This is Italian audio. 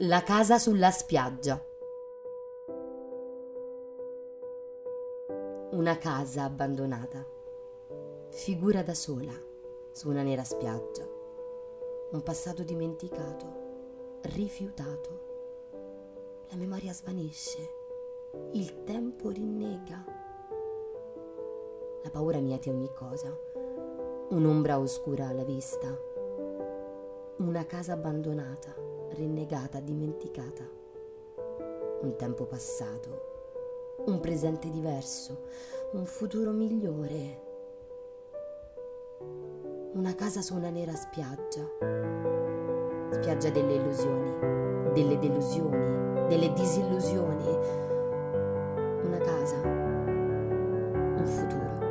La casa sulla spiaggia. Una casa abbandonata, figura da sola su una nera spiaggia, un passato dimenticato, rifiutato. La memoria svanisce, il tempo rinnega. La paura miete ogni cosa, un'ombra oscura alla vista, una casa abbandonata, rinnegata, dimenticata. Un tempo passato, un presente diverso, un futuro migliore. Una casa su una nera spiaggia, spiaggia delle illusioni, delle delusioni, delle disillusioni. Una casa, un futuro.